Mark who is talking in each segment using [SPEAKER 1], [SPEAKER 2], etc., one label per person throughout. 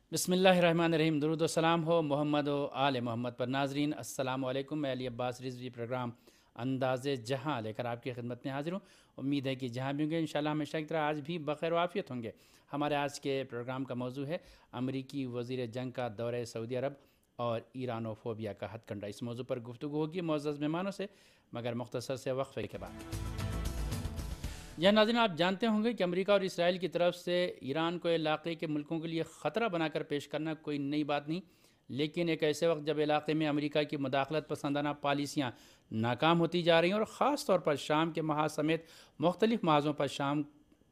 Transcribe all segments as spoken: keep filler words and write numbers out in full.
[SPEAKER 1] بسم اللہ الرحمن الرحیم، درود و سلام ہو محمد و آل محمد پر۔ ناظرین السلام علیکم، میں علی عباس رضوی پروگرام انداز جہاں لے کر آپ کی خدمت میں حاضر ہوں۔ امید ہے کہ جہاں بھی ہوں گے انشاءاللہ ہمیشہ کی طرح آج بھی بخیر و عافیت ہوں گے۔ ہمارے آج کے پروگرام کا موضوع ہے امریکی وزیر جنگ کا دورہ سعودی عرب اور ایرانو فوبیا کا ہتھ کنڈا۔ اس موضوع پر گفتگو ہوگی معزز مہمانوں سے، مگر مختصر سے وقفے کے بعد۔ یہ ناظرین، آپ جانتے ہوں گے کہ امریکہ اور اسرائیل کی طرف سے ایران کو علاقے کے ملکوں کے لیے خطرہ بنا کر پیش کرنا کوئی نئی بات نہیں، لیکن ایک ایسے وقت جب علاقے میں امریکہ کی مداخلت پسندانہ پالیسیاں ناکام ہوتی جا رہی ہیں اور خاص طور پر شام کے محاذ سمیت مختلف محاذوں پر شام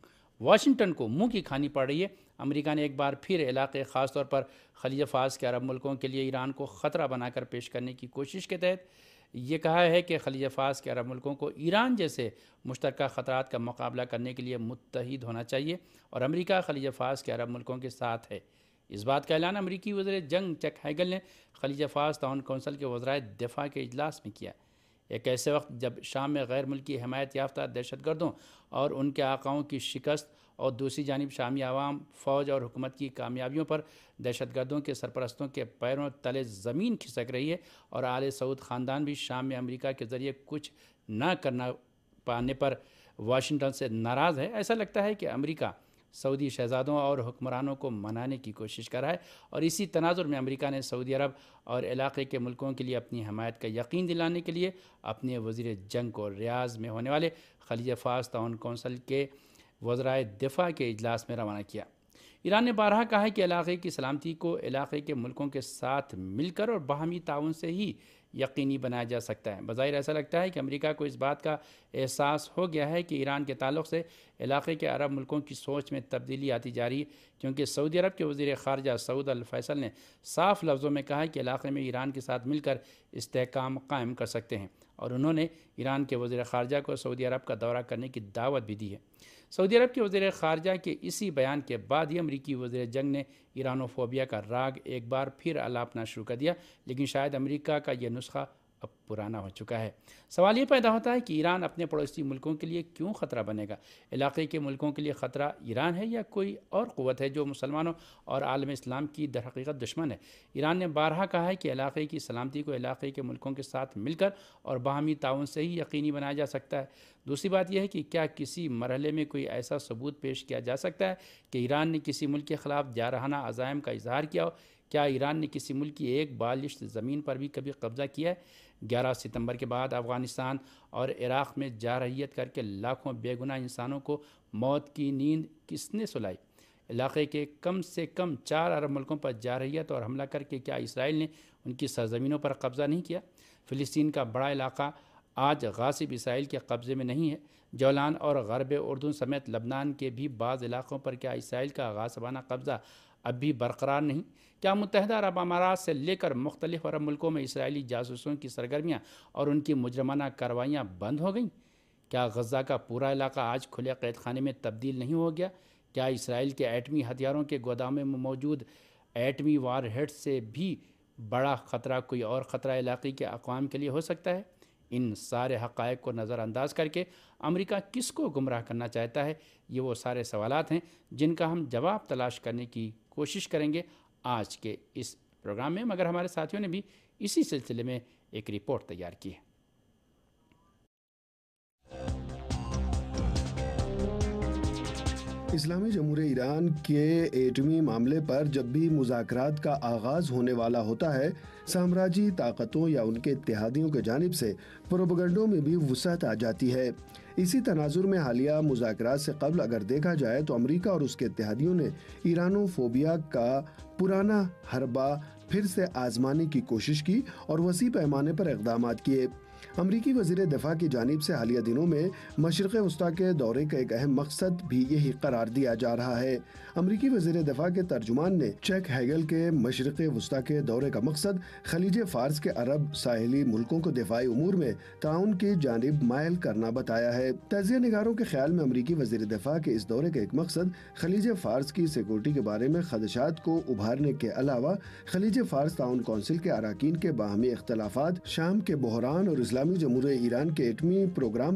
[SPEAKER 1] واشنگٹن کو منہ کی کھانی پڑ رہی ہے، امریکہ نے ایک بار پھر علاقے خاص طور پر خلیج فارس کے عرب ملکوں کے لیے ایران کو خطرہ بنا کر پیش کرنے کی کوشش کے تحت یہ کہا ہے کہ خلیج فارس کے عرب ملکوں کو ایران جیسے مشترکہ خطرات کا مقابلہ کرنے کے لیے متحد ہونا چاہیے اور امریکہ خلیج فارس کے عرب ملکوں کے ساتھ ہے۔ اس بات کا اعلان امریکی وزیر جنگ چک ہیگل نے خلیج فارس تعاون کونسل کے وزرائے دفاع کے اجلاس میں کیا، ایک ایسے وقت جب شام میں غیر ملکی حمایت یافتہ دہشت گردوں اور ان کے آقاؤں کی شکست اور دوسری جانب شامی عوام، فوج اور حکومت کی کامیابیوں پر دہشت گردوں کے سرپرستوں کے پیروں تلے زمین کھسک رہی ہے اور آل سعود خاندان بھی شام میں امریکہ کے ذریعے کچھ نہ کرنا پانے پر واشنگٹن سے ناراض ہے۔ ایسا لگتا ہے کہ امریکہ سعودی شہزادوں اور حکمرانوں کو منانے کی کوشش کر رہا ہے اور اسی تناظر میں امریکہ نے سعودی عرب اور علاقے کے ملکوں کے لیے اپنی حمایت کا یقین دلانے کے لیے اپنے وزیر جنگ کو ریاض میں ہونے والے خلیج فارس تعاون کونسل کے وزرائے دفاع کے اجلاس میں روانہ کیا۔ ایران نے بارہا کہا ہے کہ علاقے کی سلامتی کو علاقے کے ملکوں کے ساتھ مل کر اور باہمی تعاون سے ہی یقینی بنایا جا سکتا ہے۔ بظاہر ایسا لگتا ہے کہ امریکہ کو اس بات کا احساس ہو گیا ہے کہ ایران کے تعلق سے علاقے کے عرب ملکوں کی سوچ میں تبدیلی آتی جا رہی ہے، کیونکہ سعودی عرب کے وزیر خارجہ سعود الفیصل نے صاف لفظوں میں کہا ہے کہ علاقے میں ایران کے ساتھ مل کر استحکام قائم کر سکتے ہیں، اور انہوں نے ایران کے وزیر خارجہ کو سعودی عرب کا دورہ کرنے کی دعوت بھی دی ہے۔ سعودی عرب کے وزیر خارجہ کے اسی بیان کے بعد ہی امریکی وزیر جنگ نے ایرانو فوبیا کا راگ ایک بار پھر الاپنا شروع کر دیا، لیکن شاید امریکہ کا یہ نسخہ اب پرانا ہو چکا ہے۔ سوال یہ پیدا ہوتا ہے کہ ایران اپنے پڑوسی ملکوں کے لیے کیوں خطرہ بنے گا؟ علاقے کے ملکوں کے لیے خطرہ ایران ہے یا کوئی اور قوت ہے جو مسلمانوں اور عالم اسلام کی در حقیقت دشمن ہے؟ ایران نے بارہا کہا ہے کہ علاقے کی سلامتی کو علاقے کے ملکوں کے ساتھ مل کر اور باہمی تعاون سے ہی یقینی بنایا جا سکتا ہے۔ دوسری بات یہ ہے کہ کیا کسی مرحلے میں کوئی ایسا ثبوت پیش کیا جا سکتا ہے کہ ایران نے کسی ملک کے خلاف جارحانہ عزائم کا اظہار کیا ہو؟ کیا ایران نے کسی ملک کی ایک بالشت زمین پر بھی کبھی قبضہ کیا ہے؟ گیارہ ستمبر کے بعد افغانستان اور عراق میں جارحیت کر کے لاکھوں بے گناہ انسانوں کو موت کی نیند کس نے سلائی؟ علاقے کے کم سے کم چار عرب ملکوں پر جارحیت اور حملہ کر کے کیا اسرائیل نے ان کی سرزمینوں پر قبضہ نہیں کیا؟ فلسطین کا بڑا علاقہ آج غاصب اسرائیل کے قبضے میں نہیں ہے۔ جولان اور غرب اردن سمیت لبنان کے بھی بعض علاقوں پر کیا اسرائیل کا غاصبانہ قبضہ اب بھی برقرار نہیں؟ کیا متحدہ عرب امارات سے لے کر مختلف عرب ملکوں میں اسرائیلی جاسوسوں کی سرگرمیاں اور ان کی مجرمانہ کارروائیاں بند ہو گئیں؟ کیا غزہ کا پورا علاقہ آج کھلے قید خانے میں تبدیل نہیں ہو گیا؟ کیا اسرائیل کے ایٹمی ہتھیاروں کے گوداموں میں موجود ایٹمی وار ہیڈ سے بھی بڑا خطرہ کوئی اور خطرہ علاقے کے اقوام کے لیے ہو سکتا ہے؟ ان سارے حقائق کو نظر انداز کر کے امریکہ کس کو گمراہ کرنا چاہتا ہے؟ یہ وہ سارے سوالات ہیں جن کا ہم جواب تلاش کرنے کی کوشش کریں گے آج کے اس پروگرام میں، مگر ہمارے ساتھیوں نے بھی اسی سلسلے میں ایک رپورٹ تیار کی ہے۔
[SPEAKER 2] اسلامی جمہوریہ ایران کے ایٹمی معاملے پر جب بھی مذاکرات کا آغاز ہونے والا ہوتا ہے، سامراجی طاقتوں یا ان کے اتحادیوں کی جانب سے پروپیگنڈوں میں بھی وسعت آ جاتی ہے۔ اسی تناظر میں حالیہ مذاکرات سے قبل اگر دیکھا جائے تو امریکہ اور اس کے اتحادیوں نے ایرانو فوبیا کا پرانا حربہ پھر سے آزمانے کی کوشش کی اور وسیع پیمانے پر اقدامات کیے۔ امریکی وزیر دفاع کی جانب سے حالیہ دنوں میں مشرق وسطیٰ کے دورے کا ایک اہم مقصد بھی یہی قرار دیا جا رہا ہے۔ امریکی وزیر دفاع کے ترجمان نے چک ہیگل کے مشرق وسطیٰ کے دورے کا مقصد خلیج فارس کے عرب ساحلی ملکوں کو دفاعی امور میں تعاون کی جانب مائل کرنا بتایا ہے۔ تجزیہ نگاروں کے خیال میں امریکی وزیر دفاع کے اس دورے کا ایک مقصد خلیج فارس کی سیکورٹی کے بارے میں خدشات کو ابھارنے کے علاوہ خلیج فارس تعاون کونسل کے اراکین کے باہمی اختلافات، شام کے بحران اور اسلامی جمہوریہ ایران کے ایٹمی پروگرام پر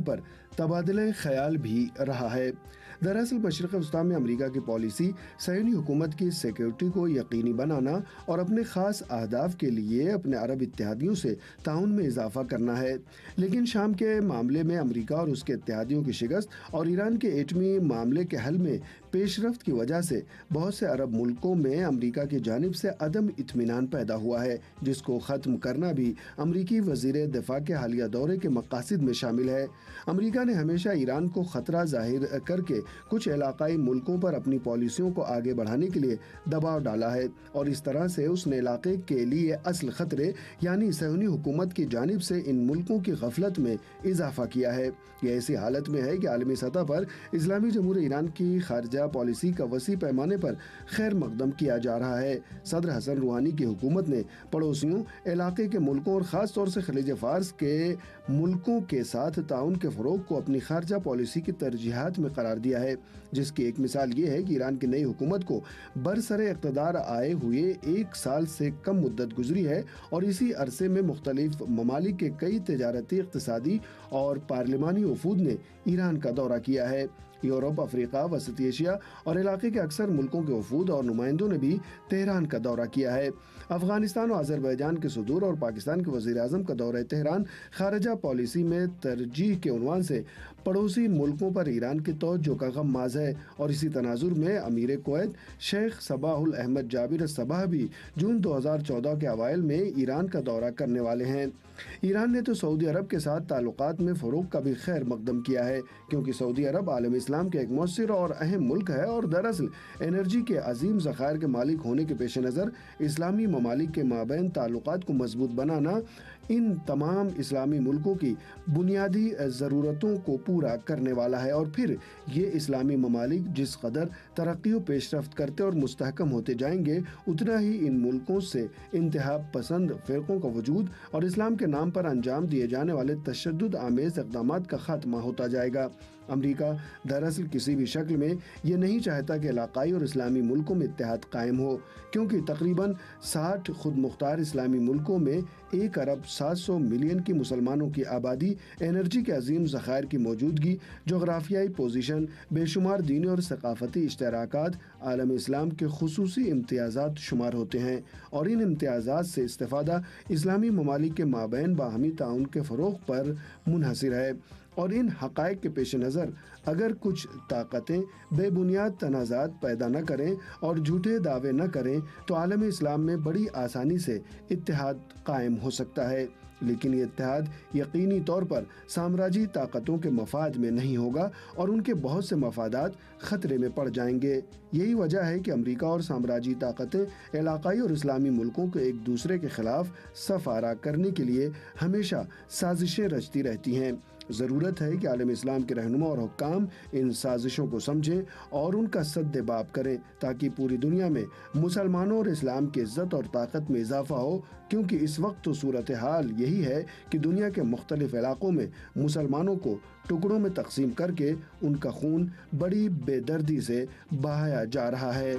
[SPEAKER 2] تبادلہ خیال بھی رہا ہے۔ دراصل مشرق وسطیٰ میں امریکہ کی پالیسی صہیونی حکومت کی سیکیورٹی کو یقینی بنانا اور اپنے خاص اہداف کے لیے اپنے عرب اتحادیوں سے تعاون میں اضافہ کرنا ہے، لیکن شام کے معاملے میں امریکہ اور اس کے اتحادیوں کی شکست اور ایران کے ایٹمی معاملے کے حل میں پیش رفت کی وجہ سے بہت سے عرب ملکوں میں امریکہ کی جانب سے عدم اطمینان پیدا ہوا ہے، جس کو ختم کرنا بھی امریکی وزیر دفاع کے حالیہ دورے کے مقاصد میں شامل ہے۔ امریکہ نے ہمیشہ ایران کو خطرہ ظاہر کر کے کچھ علاقائی ملکوں پر اپنی پالیسیوں کو آگے بڑھانے کے لیے دباؤ ڈالا ہے، اور اس طرح سے اس نے علاقے کے لیے اصل خطرے یعنی صہیونی حکومت کی جانب سے ان ملکوں کی غفلت میں اضافہ کیا ہے۔ یہ ایسی حالت میں ہے کہ عالمی سطح پر اسلامی جمہوریہ ایران کی خارجہ پالیسی کا وسیع پیمانے پر خیر مقدم کیا جا رہا ہے۔ صدر حسن روحانی کی حکومت نے پڑوسیوں، علاقے کے ملکوں اور خاص طور سے خلیج فارس کے ملکوں کے ساتھ تعاون کے فروغ کو اپنی خارجہ پالیسی کی ترجیحات میں قرار دیا ہے، جس کی ایک مثال یہ ہے کہ ایران کی نئی حکومت کو برسر اقتدار آئے ہوئے ایک سال سے کم مدت گزری ہے، اور اسی عرصے میں مختلف ممالک کے کئی تجارتی، اقتصادی اور پارلیمانی وفود نے ایران کا دورہ کیا ہے۔ یورپ، افریقہ، وسط ایشیا اور علاقے کے اکثر ملکوں کے وفود اور نمائندوں نے بھی تہران کا دورہ کیا ہے۔ افغانستان اور آذربائیجان کے صدور اور پاکستان کے وزیر اعظم کا دورہ تہران خارجہ پالیسی میں ترجیح کے عنوان سے پڑوسی ملکوں پر ایران کی توجہ کا غماز ہے، اور اسی تناظر میں امیر کویت شیخ صباح الاحمد جابر الصباح بھی جون دو ہزار چودہ کے اوائل میں ایران کا دورہ کرنے والے ہیں۔ ایران نے تو سعودی عرب کے ساتھ تعلقات میں فروغ کا بھی خیر مقدم کیا ہے، کیونکہ سعودی عرب عالم اسلام کے ایک مؤثر اور اہم ملک ہے، اور دراصل انرجی کے عظیم ذخائر کے مالک ہونے کے پیش نظر اسلامی ممالک کے مابین تعلقات کو مضبوط بنانا ان تمام اسلامی ملکوں کی بنیادی ضرورتوں کو پورا کرنے والا ہے، اور پھر یہ اسلامی ممالک جس قدر ترقی و پیش رفت کرتے اور مستحکم ہوتے جائیں گے، اتنا ہی ان ملکوں سے انتہا پسند فرقوں کا وجود اور اسلام کے نام پر انجام دیے جانے والے تشدد آمیز اقدامات کا خاتمہ ہوتا جائے گا۔ امریکہ دراصل کسی بھی شکل میں یہ نہیں چاہتا کہ علاقائی اور اسلامی ملکوں میں اتحاد قائم ہو، کیونکہ تقریباً ساٹھ خود مختار اسلامی ملکوں میں ایک ارب سات سو ملین کی مسلمانوں کی آبادی، انرجی کے عظیم ذخائر کی موجودگی، جغرافیائی پوزیشن، بے شمار دینی اور ثقافتی اشتراکات عالم اسلام کے خصوصی امتیازات شمار ہوتے ہیں، اور ان امتیازات سے استفادہ اسلامی ممالک کے مابین باہمی تعاون کے فروغ پر منحصر ہے۔ اور ان حقائق کے پیش نظر اگر کچھ طاقتیں بے بنیاد تنازعات پیدا نہ کریں اور جھوٹے دعوے نہ کریں تو عالم اسلام میں بڑی آسانی سے اتحاد قائم ہو سکتا ہے، لیکن یہ اتحاد یقینی طور پر سامراجی طاقتوں کے مفاد میں نہیں ہوگا، اور ان کے بہت سے مفادات خطرے میں پڑ جائیں گے۔ یہی وجہ ہے کہ امریکہ اور سامراجی طاقتیں علاقائی اور اسلامی ملکوں کو ایک دوسرے کے خلاف صف آرا کرنے کے لیے ہمیشہ سازشیں رچتی رہتی ہیں۔ ضرورت ہے کہ عالم اسلام کے رہنما اور حکام ان سازشوں کو سمجھیں اور ان کا سد باب کریں، تاکہ پوری دنیا میں مسلمانوں اور اسلام کی عزت اور طاقت میں اضافہ ہو، کیونکہ اس وقت تو صورتحال یہی ہے کہ دنیا کے مختلف علاقوں میں مسلمانوں کو ٹکڑوں میں تقسیم کر کے ان کا خون بڑی بے دردی سے بہایا جا رہا ہے۔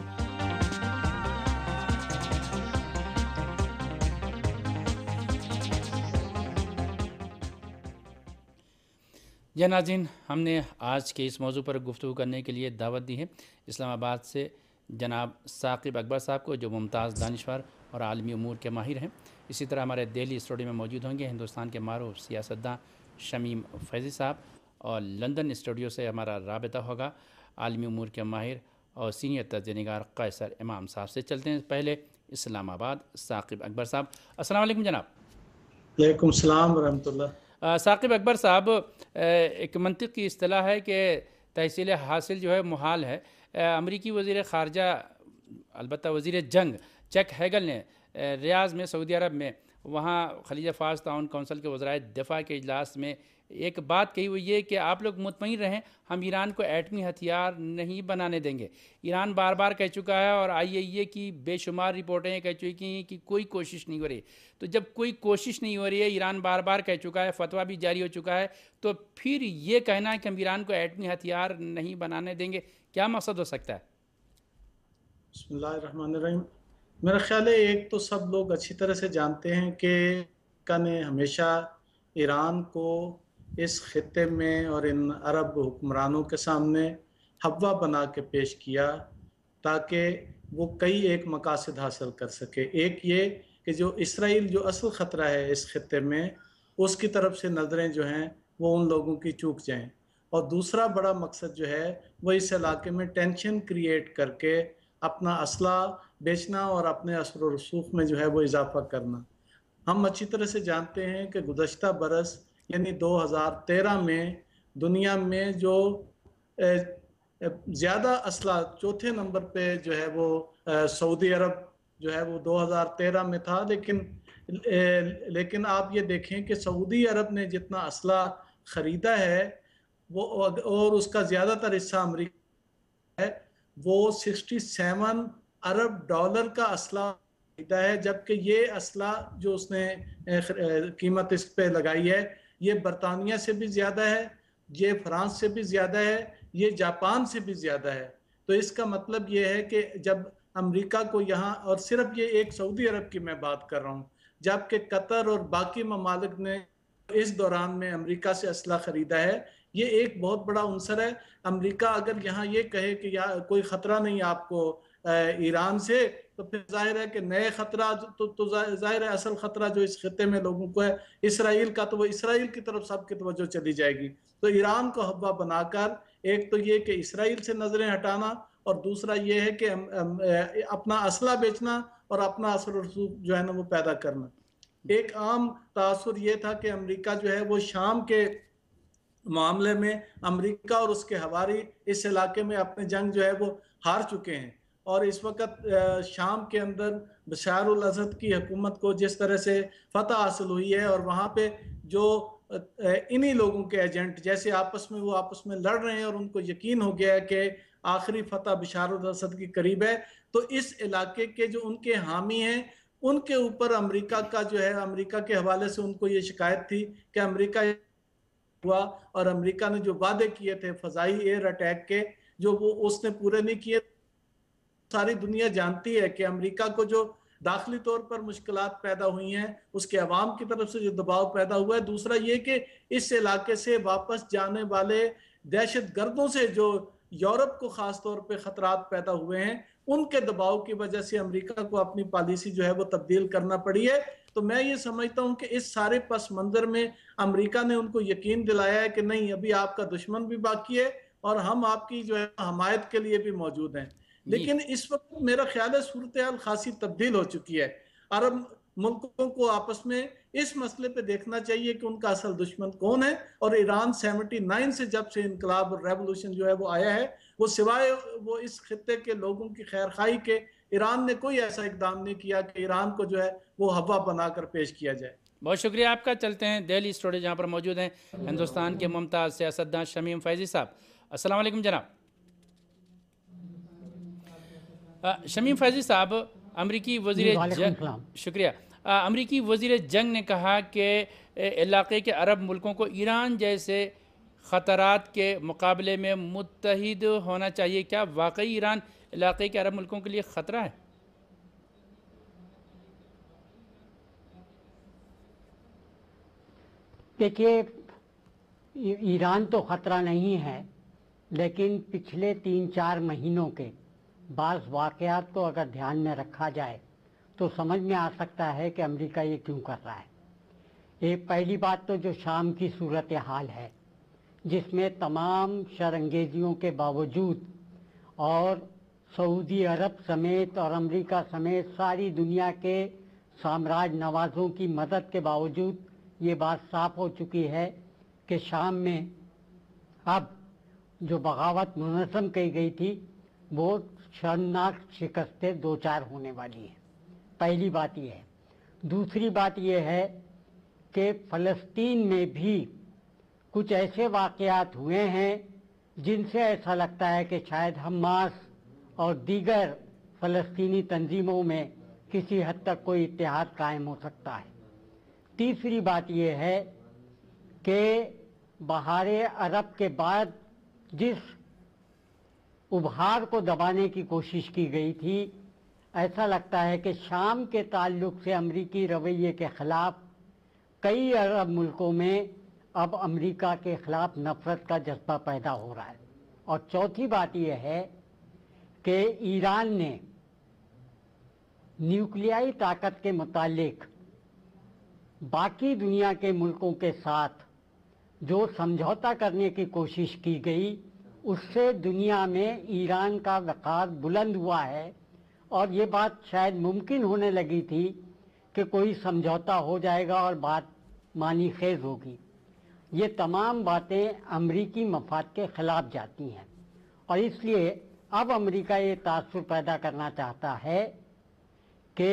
[SPEAKER 1] جی ناظرین، ہم نے آج کے اس موضوع پر گفتگو کرنے کے لیے دعوت دی ہے اسلام آباد سے جناب ثاقب اکبر صاحب کو، جو ممتاز دانشور اور عالمی امور کے ماہر ہیں۔ اسی طرح ہمارے دہلی اسٹوڈیو میں موجود ہوں گے ہندوستان کے معروف سیاستداں شمیم فیضی صاحب، اور لندن اسٹوڈیو سے ہمارا رابطہ ہوگا عالمی امور کے ماہر اور سینئر تجزیہ نگار قیصر امام صاحب سے۔ چلتے ہیں پہلے اسلام آباد، ثاقب اکبر صاحب۔ السلام علیکم جناب۔
[SPEAKER 3] وعلیکم السلام ورحمۃ اللہ۔
[SPEAKER 1] ثاقب اکبر صاحب، ایک منطق کی اصطلاح ہے کہ تحصیل حاصل جو ہے محال ہے۔ امریکی وزیر خارجہ، البتہ وزیر جنگ چک ہیگل نے ریاض میں، سعودی عرب میں، وہاں خلیج فارس تعاون کونسل کے وزرائے دفاع کے اجلاس میں ایک بات کہی ہوئی ہے کہ آپ لوگ مطمئن رہیں، ہم ایران کو ایٹمی ہتھیار نہیں بنانے دیں گے۔ ایران بار بار کہہ چکا ہے، اور آئی اے ای اے کی بے شمار رپورٹیں کہہ چکی ہیں کہ کوئی کوشش نہیں ہو رہی۔ تو جب کوئی کوشش نہیں ہو رہی ہے، ایران بار بار کہہ چکا ہے، فتویٰ بھی جاری ہو چکا ہے، تو پھر یہ کہنا ہے کہ ہم ایران کو ایٹمی ہتھیار نہیں بنانے دیں گے، کیا مقصد ہو سکتا ہے؟
[SPEAKER 3] بسم اللہ الرحمن الرحیم۔ میرا خیال ہے ایک تو سب لوگ اچھی طرح سے جانتے ہیں کہ امریکہ نے ہمیشہ ایران کو اس خطے میں اور ان عرب حکمرانوں کے سامنے حوا بنا کے پیش کیا تاکہ وہ کئی ایک مقاصد حاصل کر سکے۔ ایک یہ کہ جو اسرائیل جو اصل خطرہ ہے اس خطے میں، اس کی طرف سے نظریں جو ہیں وہ ان لوگوں کی چوک جائیں، اور دوسرا بڑا مقصد جو ہے وہ اس علاقے میں ٹینشن کریٹ کر کے اپنا اسلحہ بیچنا اور اپنے اثر و رسوخ میں جو ہے وہ اضافہ کرنا۔ ہم اچھی طرح سے جانتے ہیں کہ گزشتہ برس یعنی دو ہزار تیرہ میں دنیا میں جو زیادہ اسلحہ چوتھے نمبر پہ جو ہے وہ سعودی عرب جو ہے وہ دو ہزار تیرہ میں تھا، لیکن لیکن آپ یہ دیکھیں کہ سعودی عرب نے جتنا اسلحہ خریدا ہے وہ اور اس کا زیادہ تر حصہ امریکہ ہے، وہ سکسٹی سیون ارب ڈالر کا اسلحہ خریدا ہے، جبکہ یہ اسلحہ جو اس نے قیمت اس پہ لگائی ہے یہ برطانیہ سے بھی زیادہ ہے، یہ فرانس سے بھی زیادہ ہے، یہ جاپان سے بھی زیادہ ہے۔ تو اس کا مطلب یہ ہے کہ جب امریکہ کو یہاں، اور صرف یہ ایک سعودی عرب کی میں بات کر رہا ہوں، جبکہ قطر اور باقی ممالک نے اس دوران میں امریکہ سے اسلحہ خریدا ہے، یہ ایک بہت بڑا عنصر ہے۔ امریکہ اگر یہاں یہ کہے کہ کوئی خطرہ نہیں آپ کو ایران سے، تو پھر ظاہر ہے کہ نئے خطرہ تو ظاہر ہے اصل خطرہ جو اس خطے میں لوگوں کو ہے اسرائیل کا، تو وہ اسرائیل کی طرف سب کی توجہ چلی جائے گی۔ تو ایران کو حوا بنا کر ایک تو یہ کہ اسرائیل سے نظریں ہٹانا، اور دوسرا یہ ہے کہ اپنا اسلحہ بیچنا اور اپنا اثر و رسوخ جو ہے نا وہ پیدا کرنا۔ ایک عام تاثر یہ تھا کہ امریکہ جو ہے وہ شام کے معاملے میں امریکہ اور اس کے ہواری اس علاقے میں اپنے جنگ جو ہے وہ ہار چکے ہیں، اور اس وقت شام کے اندر بشار الاسد کی حکومت کو جس طرح سے فتح حاصل ہوئی ہے، اور وہاں پہ جو انہی لوگوں کے ایجنٹ جیسے آپس میں وہ آپس میں لڑ رہے ہیں اور ان کو یقین ہو گیا ہے کہ آخری فتح بشار الاسد کی قریب ہے، تو اس علاقے کے جو ان کے حامی ہیں ان کے اوپر امریکہ کا جو ہے امریکہ کے حوالے سے ان کو یہ شکایت تھی کہ امریکہ ہوا اور امریکہ نے جو وعدے کیے تھے فضائی ایئر اٹیک کے جو وہ اس نے پورے نہیں کیے۔ ساری دنیا جانتی ہے کہ امریکہ کو جو داخلی طور پر مشکلات پیدا ہوئی ہیں اس کے عوام کی طرف سے جو دباؤ پیدا ہوا ہے، دوسرا یہ کہ اس علاقے سے واپس جانے والے دہشت گردوں سے جو یورپ کو خاص طور پہ خطرات پیدا ہوئے ہیں ان کے دباؤ کی وجہ سے امریکہ کو اپنی پالیسی جو ہے وہ تبدیل کرنا پڑی ہے۔ تو میں یہ سمجھتا ہوں کہ اس سارے پس منظر میں امریکہ نے ان کو یقین دلایا ہے کہ نہیں، ابھی آپ کا دشمن بھی باقی ہے اور ہم آپ کی جو ہے حمایت کے لیے بھی موجود ہیں۔ لیکن اس وقت میرا خیال ہے صورتحال خاصی تبدیل ہو چکی ہے۔ عرب ملکوں کو آپس میں اس مسئلے پہ دیکھنا چاہیے کہ ان کا اصل دشمن کون ہے، اور ایران سیونٹی نائن سے جب سے انقلاب اور ریولوشن جو ہے وہ آیا ہے، وہ سوائے وہ اس خطے کے لوگوں کی خیر خواہی کے ایران نے کوئی ایسا اقدام نہیں کیا کہ ایران کو جو ہے وہ ہوا بنا کر پیش کیا جائے۔
[SPEAKER 1] بہت شکریہ آپ کا۔ چلتے ہیں دہلی اسٹوڈیو جہاں پر موجود ہیں ہندوستان کے ممتاز سیاستداں شمیم فیضی صاحب۔ السلام علیکم جناب۔ شمیم فیضی صاحب، امریکی وزیر جنگ شکریہ امریکی وزیر جنگ نے کہا کہ علاقے کے عرب ملکوں کو ایران جیسے خطرات کے مقابلے میں متحد ہونا چاہیے۔ کیا واقعی ایران علاقے کے عرب ملکوں کے لیے خطرہ ہے؟
[SPEAKER 4] دیکھیے، ایران تو خطرہ نہیں ہے، لیکن پچھلے تین چار مہینوں کے بعض واقعات کو اگر دھیان میں رکھا جائے تو سمجھ میں آ سکتا ہے کہ امریکہ یہ کیوں کر رہا ہے۔ ایک پہلی بات تو جو شام کی صورتحال ہے، جس میں تمام شر انگیزیوں کے باوجود اور سعودی عرب سمیت اور امریکہ سمیت ساری دنیا کے سامراج نوازوں کی مدد کے باوجود یہ بات صاف ہو چکی ہے کہ شام میں اب جو بغاوت منظم کی گئی تھی وہ شرمناک شکستیں دو چار ہونے والی ہیں۔ پہلی بات یہ ہے۔ دوسری بات یہ ہے کہ فلسطین میں بھی کچھ ایسے واقعات ہوئے ہیں جن سے ایسا لگتا ہے کہ شاید حماس اور دیگر فلسطینی تنظیموں میں کسی حد تک کوئی اتحاد قائم ہو سکتا ہے۔ تیسری بات یہ ہے کہ بہار عرب کے بعد جس ابھار کو دبانے کی کوشش کی گئی تھی، ایسا لگتا ہے کہ شام کے تعلق سے امریکی رویے کے خلاف کئی عرب ملکوں میں اب امریکہ کے خلاف نفرت کا جذبہ پیدا ہو رہا ہے. اور چوتھی بات یہ ہے کہ ایران نے نیوکلیائی طاقت کے متعلق باقی دنیا کے ملکوں کے ساتھ جو سمجھوتا کرنے کی کوشش کی گئی اس سے دنیا میں ایران کا وقار بلند ہوا ہے، اور یہ بات شاید ممکن ہونے لگی تھی کہ کوئی سمجھوتا ہو جائے گا اور بات معنی خیز ہوگی. یہ تمام باتیں امریکی مفاد کے خلاف جاتی ہیں، اور اس لیے اب امریکہ یہ تاثر پیدا کرنا چاہتا ہے کہ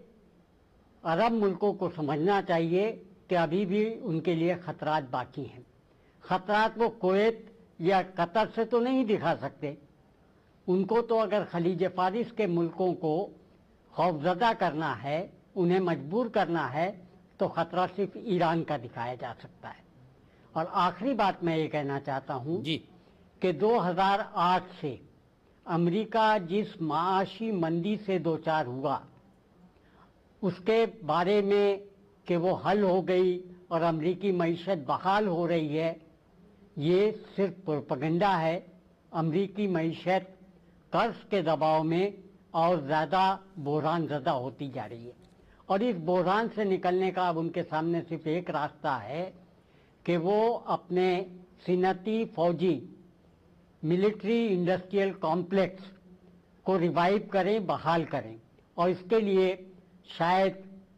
[SPEAKER 4] عرب ملکوں کو سمجھنا چاہیے کہ ابھی بھی ان کے لیے خطرات باقی ہیں. خطرات وہ کویت یا قطر سے تو نہیں دکھا سکتے، ان کو تو اگر خلیج فارس کے ملکوں کو خوفزدہ کرنا ہے، انہیں مجبور کرنا ہے، تو خطرہ صرف ایران کا دکھایا جا سکتا ہے. اور آخری بات میں یہ کہنا چاہتا ہوں
[SPEAKER 1] جی
[SPEAKER 4] کہ دو ہزار آٹھ سے امریکہ جس معاشی مندی سے دوچار ہوا اس کے بارے میں کہ وہ حل ہو گئی اور امریکی معیشت بحال ہو رہی ہے، یہ صرف پروپیگنڈا ہے. امریکی معیشت قرض کے دباؤ میں اور زیادہ بحران زدہ ہوتی جا رہی ہے، اور اس بحران سے نکلنے کا اب ان کے سامنے صرف ایک راستہ ہے کہ وہ اپنے صنعتی فوجی ملٹری انڈسٹریل کمپلیکس کو ریوائیو کریں، بحال کریں، اور اس کے لیے شاید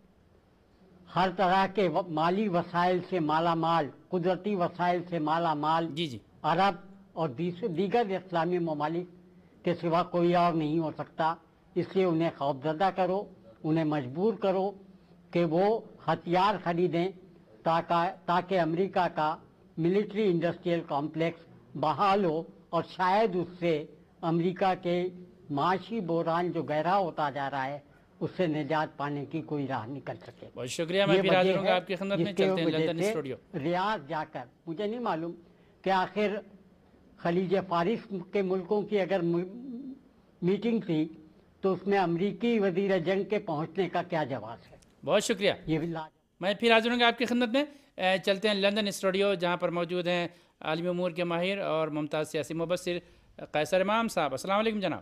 [SPEAKER 4] ہر طرح کے مالی وسائل سے مالا مال، قدرتی وسائل سے مالا مال
[SPEAKER 1] جی جی
[SPEAKER 4] عرب اور دیگر اسلامی ممالک کے سوا کوئی اور نہیں ہو سکتا. اس لیے انہیں خوفزدہ کرو، انہیں مجبور کرو کہ وہ ہتھیار خریدیں تاکہ تاکہ امریکہ کا ملٹری انڈسٹریل کمپلیکس بحال ہو، اور شاید اس سے امریکہ کے معاشی بحران جو گہرا ہوتا جا رہا ہے اس سے نجات پانے کی کوئی راہ نکل سکے.
[SPEAKER 1] بہت شکریہ. میں پھر حاضر ہوں گا آپ کی خدمت میں. چلتے ہیں لندن
[SPEAKER 4] سے
[SPEAKER 1] اسٹوڈیو.
[SPEAKER 4] ریاض جا کر مجھے نہیں معلوم کہ آخر خلیج فارس کے ملکوں کی اگر میٹنگ تھی تو اس میں امریکی وزیر جنگ کے پہنچنے کا کیا جواز ہے.
[SPEAKER 1] بہت شکریہ.
[SPEAKER 4] یہ لاجواب.
[SPEAKER 1] میں پھر حاضر ہوں گا آپ کی خدمت میں. چلتے ہیں لندن اسٹوڈیو جہاں پر موجود ہیں عالمی امور کے ماہر اور ممتاز سیاسی مبصر قیصر امام صاحب. السلام علیکم جناب.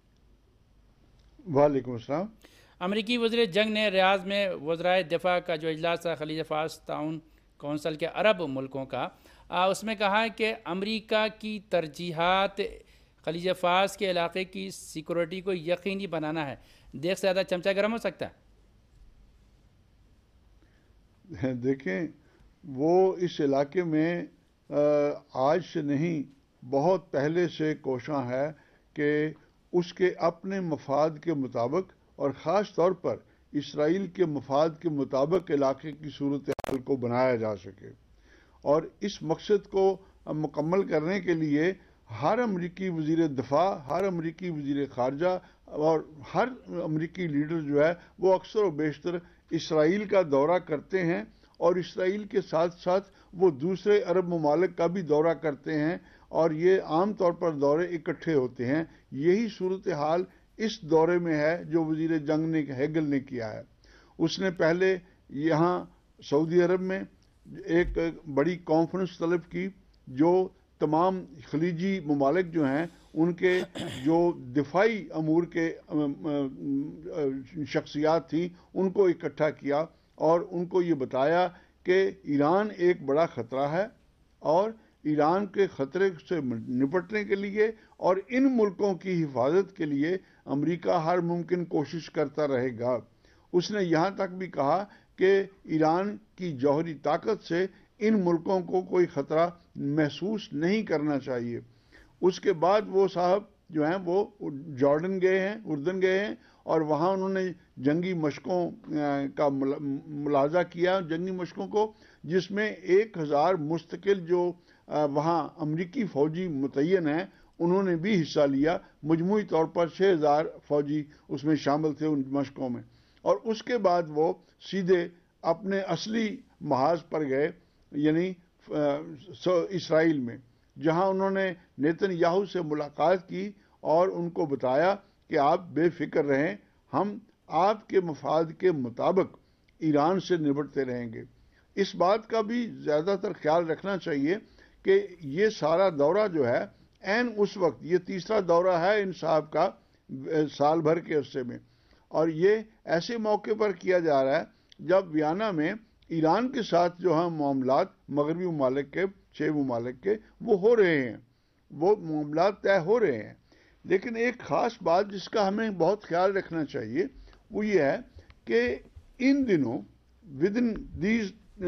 [SPEAKER 5] وعلیکم السلام.
[SPEAKER 1] امریکی وزیر جنگ نے ریاض میں وزرائے دفاع کا جو اجلاس تھا خلیج فارس تعاون کونسل کے عرب ملکوں کا، اس میں کہا کہ امریکہ کی ترجیحات خلیج فارس کے علاقے کی سیکورٹی کو یقینی بنانا ہے. دیکھ سے زیادہ چمچہ گرم ہو سکتا ہے.
[SPEAKER 5] دیکھیں، وہ اس علاقے میں آج سے نہیں بہت پہلے سے کوشاں ہے کہ اس کے اپنے مفاد کے مطابق اور خاص طور پر اسرائیل کے مفاد کے مطابق علاقے کی صورتحال کو بنایا جا سکے. اور اس مقصد کو مکمل کرنے کے لیے ہر امریکی وزیر دفاع، ہر امریکی وزیر خارجہ اور ہر امریکی لیڈر جو ہے وہ اکثر و بیشتر اسرائیل کا دورہ کرتے ہیں، اور اسرائیل کے ساتھ ساتھ وہ دوسرے عرب ممالک کا بھی دورہ کرتے ہیں، اور یہ عام طور پر دورے اکٹھے ہوتے ہیں. یہی صورتحال اس دورے میں ہے جو وزیر جنگ نے ہیگل نے کیا ہے. اس نے پہلے یہاں سعودی عرب میں ایک بڑی کانفرنس طلب کی جو تمام خلیجی ممالک جو ہیں ان کے جو دفاعی امور کے شخصیات تھیں ان کو اکٹھا کیا، اور ان کو یہ بتایا کہ ایران ایک بڑا خطرہ ہے، اور ایران کے خطرے سے نپٹنے کے لیے اور ان ملکوں کی حفاظت کے لیے امریکہ ہر ممکن کوشش کرتا رہے گا. اس نے یہاں تک بھی کہا کہ ایران کی جوہری طاقت سے ان ملکوں کو کوئی خطرہ محسوس نہیں کرنا چاہیے. اس کے بعد وہ صاحب جو ہیں وہ جارڈن گئے ہیں، اردن گئے ہیں، اور وہاں انہوں نے جنگی مشقوں کا ملاحظہ کیا، جنگی مشقوں کو، جس میں ایک ہزار مستقل جو وہاں امریکی فوجی متعین ہیں انہوں نے بھی حصہ لیا. مجموعی طور پر چھ ہزار فوجی اس میں شامل تھے ان مشقوں میں. اور اس کے بعد وہ سیدھے اپنے اصلی محاذ پر گئے، یعنی اسرائیل میں، جہاں انہوں نے نیتن یاہو سے ملاقات کی اور ان کو بتایا کہ آپ بے فکر رہیں، ہم آپ کے مفاد کے مطابق ایران سے نبٹتے رہیں گے. اس بات کا بھی زیادہ تر خیال رکھنا چاہیے کہ یہ سارا دورہ جو ہے عین اس وقت، یہ تیسرا دورہ ہے ان صاحب کا سال بھر کے عرصے میں، اور یہ ایسے موقع پر کیا جا رہا ہے جب ویانا میں ایران کے ساتھ جو ہم معاملات مغربی ممالک کے، چھ ممالک کے، وہ ہو رہے ہیں، وہ معاملات طے ہو رہے ہیں۔ لیکن ایک خاص بات جس کا ہمیں بہت خیال رکھنا چاہیے وہ یہ ہے کہ ان دنوں ود ان دیز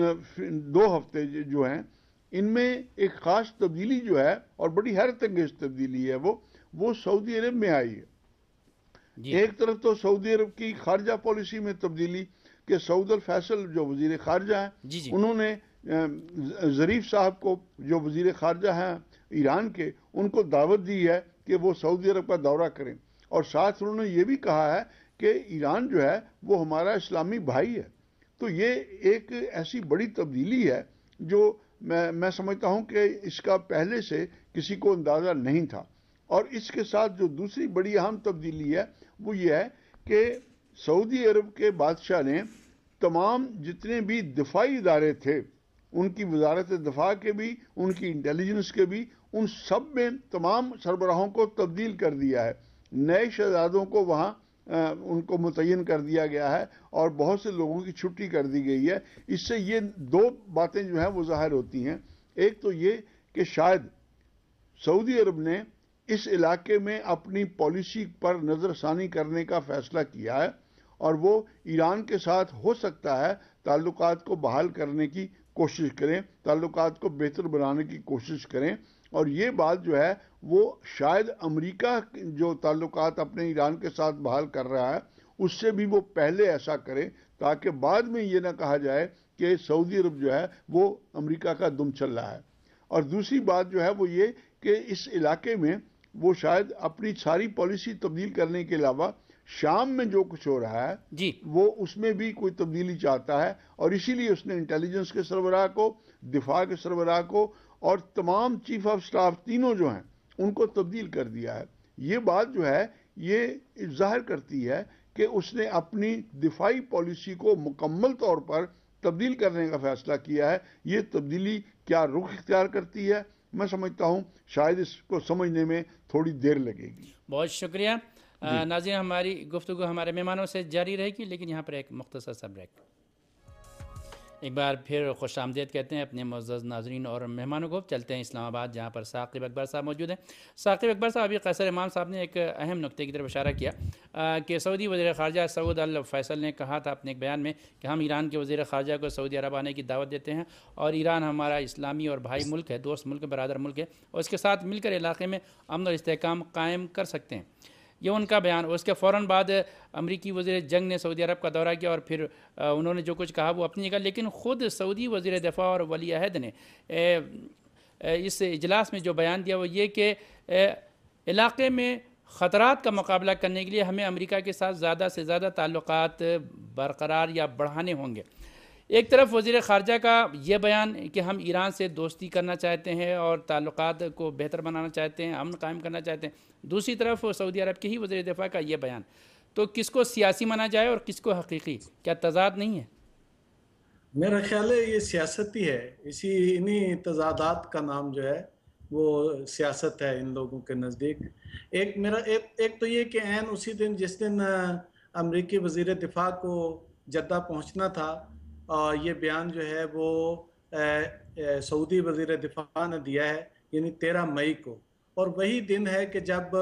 [SPEAKER 5] دو ہفتے جو ہیں ان میں ایک خاص تبدیلی جو ہے، اور بڑی حیرت انگیز تبدیلی ہے، وہ وہ سعودی عرب میں آئی ہے۔
[SPEAKER 1] جی
[SPEAKER 5] ایک طرف تو سعودی عرب کی خارجہ پالیسی میں تبدیلی کہ سعود الفیصل جو وزیر خارجہ ہیں،
[SPEAKER 1] جی جی
[SPEAKER 5] انہوں نے ظریف صاحب کو جو وزیر خارجہ ہیں ایران کے، ان کو دعوت دی ہے کہ وہ سعودی عرب کا دورہ کریں، اور ساتھ انہوں نے یہ بھی کہا ہے کہ ایران جو ہے وہ ہمارا اسلامی بھائی ہے۔ تو یہ ایک ایسی بڑی تبدیلی ہے جو میں میں سمجھتا ہوں کہ اس کا پہلے سے کسی کو اندازہ نہیں تھا۔ اور اس کے ساتھ جو دوسری بڑی اہم تبدیلی ہے وہ یہ ہے کہ سعودی عرب کے بادشاہ نے تمام جتنے بھی دفاعی ادارے تھے، ان کی وزارت دفاع کے بھی، ان کی انٹیلیجنس کے بھی، ان سب میں تمام سربراہوں کو تبدیل کر دیا ہے۔ نئے شہزادوں کو وہاں ان کو متعین کر دیا گیا ہے، اور بہت سے لوگوں کی چھٹی کر دی گئی ہے۔ اس سے یہ دو باتیں جو ہیں وہ ظاہر ہوتی ہیں۔ ایک تو یہ کہ شاید سعودی عرب نے اس علاقے میں اپنی پالیسی پر نظر ثانی کرنے کا فیصلہ کیا ہے، اور وہ ایران کے ساتھ ہو سکتا ہے تعلقات کو بحال کرنے کی کوشش کریں، تعلقات کو بہتر بنانے کی کوشش کریں۔ اور یہ بات جو ہے وہ شاید امریکہ جو تعلقات اپنے ایران کے ساتھ بحال کر رہا ہے اس سے بھی وہ پہلے ایسا کرے، تاکہ بعد میں یہ نہ کہا جائے کہ سعودی عرب جو ہے وہ امریکہ کا دم چل رہا ہے۔ اور دوسری بات جو ہے وہ یہ کہ اس علاقے میں وہ شاید اپنی ساری پالیسی تبدیل کرنے کے علاوہ شام میں جو کچھ ہو رہا ہے
[SPEAKER 1] جی
[SPEAKER 5] وہ اس میں بھی کوئی تبدیلی چاہتا ہے، اور اسی لیے اس نے انٹیلیجنس کے سربراہ کو، دفاع کے سربراہ کو، اور تمام چیف آف سٹاف تینوں جو ہیں ان کو تبدیل کر دیا ہے۔ یہ بات جو ہے یہ ظاہر کرتی ہے کہ اس نے اپنی دفاعی پالیسی کو مکمل طور پر تبدیل کرنے کا فیصلہ کیا ہے۔ یہ تبدیلی کیا رخ اختیار کرتی ہے، میں سمجھتا ہوں شاید اس کو سمجھنے میں تھوڑی دیر لگے گی۔
[SPEAKER 1] بہت شکریہ ناظرین، ہماری گفتگو ہمارے مہمانوں سے جاری رہے گی، لیکن یہاں پر ایک مختصر سا بریک۔ ایک بار پھر خوش آمدید کہتے ہیں اپنے معزز ناظرین اور مہمانوں کو۔ چلتے ہیں اسلام آباد، جہاں پر ثاقب اکبر صاحب موجود ہیں۔ ثاقب اکبر صاحب، ابھی قیصر امام صاحب نے ایک اہم نقطے کی طرف اشارہ کیا کہ سعودی وزیر خارجہ سعود الفیصل نے کہا تھا اپنے ایک بیان میں کہ ہم ایران کے وزیر خارجہ کو سعودی عرب آنے کی دعوت دیتے ہیں، اور ایران ہمارا اسلامی اور بھائی ملک ہے، دوست ملک، برادر ملک ہے، اور اس کے ساتھ مل کر علاقے میں امن اور استحکام قائم کر سکتے ہیں۔ یہ ان کا بیان۔ اس کے فوراً بعد امریکی وزیر جنگ نے سعودی عرب کا دورہ کیا، اور پھر انہوں نے جو کچھ کہا وہ اپنی جگہ، لیکن خود سعودی وزیر دفاع اور ولی عہد نے اس اجلاس میں جو بیان دیا وہ یہ کہ علاقے میں خطرات کا مقابلہ کرنے کے لیے ہمیں امریکہ کے ساتھ زیادہ سے زیادہ تعلقات برقرار یا بڑھانے ہوں گے۔ ایک طرف وزیر خارجہ کا یہ بیان کہ ہم ایران سے دوستی کرنا چاہتے ہیں اور تعلقات کو بہتر بنانا چاہتے ہیں، امن قائم کرنا چاہتے ہیں، دوسری طرف سعودی عرب کے ہی وزیر دفاع کا یہ بیان، تو کس کو سیاسی مانا جائے اور کس کو حقیقی؟ کیا تضاد نہیں ہے؟
[SPEAKER 3] میرا خیال ہے یہ سیاست ہی ہے، اسی انہی تضادات کا نام جو ہے وہ سیاست ہے ان لوگوں کے نزدیک۔ ایک میرا ایک, ایک تو یہ کہ عین اسی دن جس دن امریکی وزیر دفاع کو جدہ پہنچنا تھا، اور یہ بیان جو ہے وہ سعودی وزیر دفاع نے دیا ہے، یعنی تیرہ مئی کو، اور وہی دن ہے کہ جب